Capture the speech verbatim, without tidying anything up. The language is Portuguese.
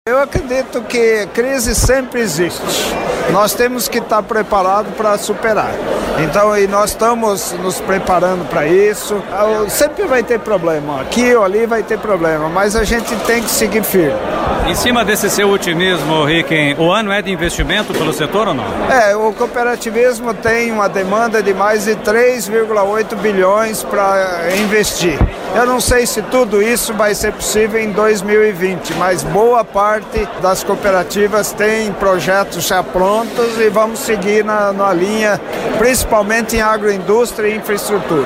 Eu acredito que crise sempre existe. Nós temos que estar preparados para superar. Então, e nós estamos nos preparando para isso. Sempre vai ter problema. Aqui ou ali vai ter problema, mas a gente tem que seguir firme. Em cima desse seu otimismo, Ricken, o ano é de investimento pelo setor ou não? É, o cooperativismo tem uma demanda de mais de três vírgula oito bilhões para investir. Eu não sei se tudo isso vai ser possível em dois mil e vinte, mas boa parte das cooperativas tem projetos já prontos e vamos seguir na, na linha, principalmente em agroindústria e infraestrutura.